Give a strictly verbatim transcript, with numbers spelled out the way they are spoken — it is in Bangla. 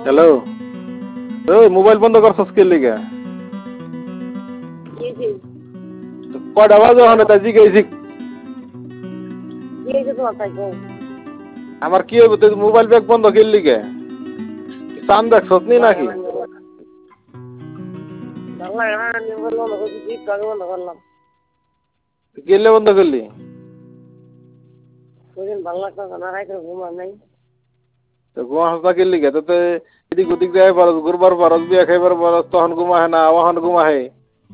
হ্যালো, ওই মোবাইল বন্ধ করছস কে লিগা? জি জি কয়টা বাজে ওখানে তাই জিজ্ঞেসি? জি জি তোমার তাই গো আমার কি হইব তুই মোবাইল ব্যাগ বন্ধ কে লিগা? চান দেখছস নি ভালো নাকি? লাগে না আমি বললাম ওই জি কাগে বন্ধ করলাম গেলে বন্ধ করলি? সেদিন ভালো লাগতো না রাইতে ঘুম আর নাই তো ঘুমা হাসা কে লিগা? তো এদিক ওদিক যায় পারস, ঘুরবার পারস, বিয়া খাইবার পারস, তখন ঘুমাহে না, ওখান ঘুমাহে।